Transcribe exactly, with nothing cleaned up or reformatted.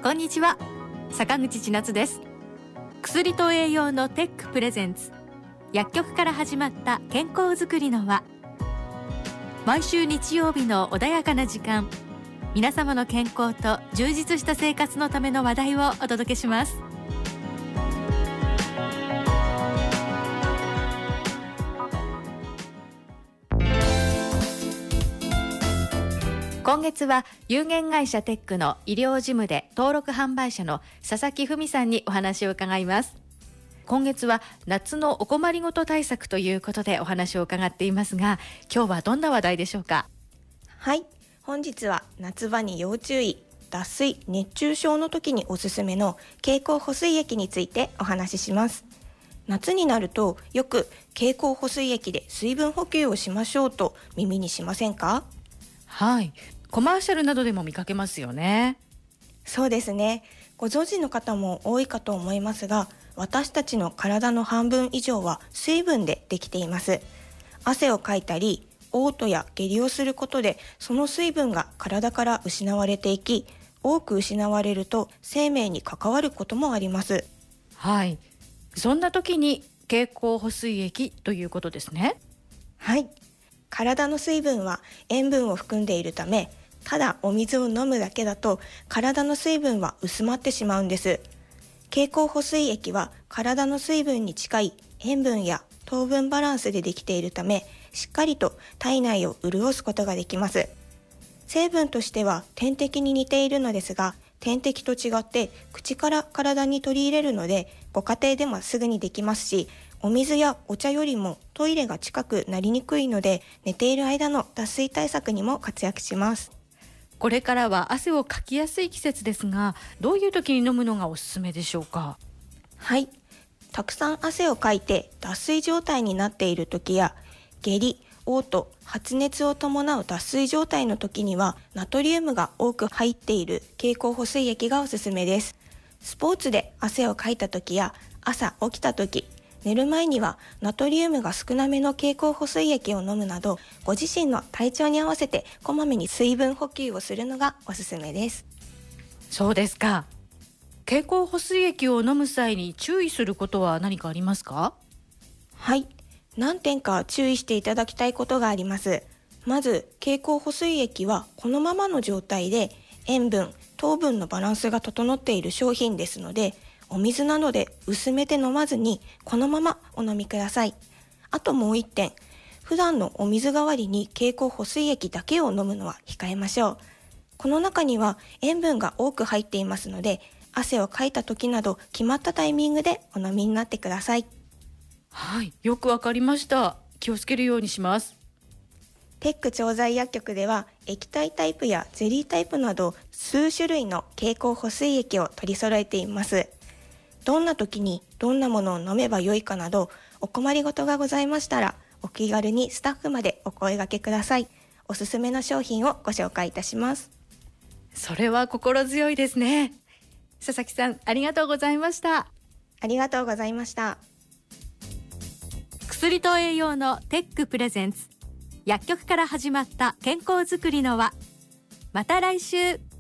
こんにちは、坂口千夏です。薬と栄養のテックプレゼンツ、薬局から始まった健康づくりの輪。毎週日曜日の穏やかな時間、皆様の健康と充実した生活のための話題をお届けします。今月は有限会社テックの医療事務で登録販売者の佐々木文さんにお話を伺います。今月は夏のお困りごと対策ということでお話を伺っていますが、今日はどんな話題でしょうか？ はい、本日は夏場に要注意、脱水・熱中症の時におすすめの経口補水液についてお話しします。夏になるとよく経口補水液で水分補給をしましょうと耳にしませんか？ はい、コマーシャルなどでも見かけますよね。 そうですね。ご存知の方も多いかと思いますが、私たちの体の半分以上は水分でできています。汗をかいたり、嘔吐や下痢をすることで、その水分が体から失われていき、多く失われると生命に関わることもあります。 はい、そんな時に経口補水液ということですね。 はい、体の水分は塩分を含んでいるため、ただお水を飲むだけだと体の水分は薄まってしまうんです。経口補水液は体の水分に近い塩分や糖分バランスでできているため、しっかりと体内を潤すことができます。成分としては点滴に似ているのですが、点滴と違って口から体に取り入れるので、ご家庭でもすぐにできますし、お水やお茶よりもトイレが近くなりにくいので、寝ている間の脱水対策にも活躍します。 これからは汗をかきやすい季節ですが、どういう時に飲むのがおすすめでしょうか？ はい、たくさん汗をかいて脱水状態になっている時や、下痢、嘔吐、発熱を伴う脱水状態の時には、ナトリウムが多く入っている経口補水液がおすすめです。スポーツで汗をかいた時や朝起きた時、寝る前にはナトリウムが少なめの経口補水液を飲むなど、ご自身の体調に合わせてこまめに水分補給をするのがおすすめです。 そうですか。経口補水液を飲む際に注意することは何かありますか？ はい、何点か注意していただきたいことがあります。まず、経口補水液はこのままの状態で塩分、糖分のバランスが整っている商品ですので、お水などで薄めて飲まずにこのままお飲みください。あともう一点、普段のお水代わりに経口補水液だけを飲むのは控えましょう。この中には塩分が多く入っていますので、汗をかいた時など決まったタイミングでお飲みになってください。 はい、よくわかりました。気をつけるようにします。 テック調剤薬局では液体タイプやゼリータイプなど数種類の経口補水液を取り揃えています。どんな時にどんなものを飲めばよいかなど、お困りごとがございましたら、お気軽にスタッフまでお声掛けください。おすすめの商品をご紹介いたします。 それは心強いですね。佐々木さん、ありがとうございました。 ありがとうございました。 薬と栄養のテックプレゼンツ、薬局から始まった健康づくりの輪。また来週。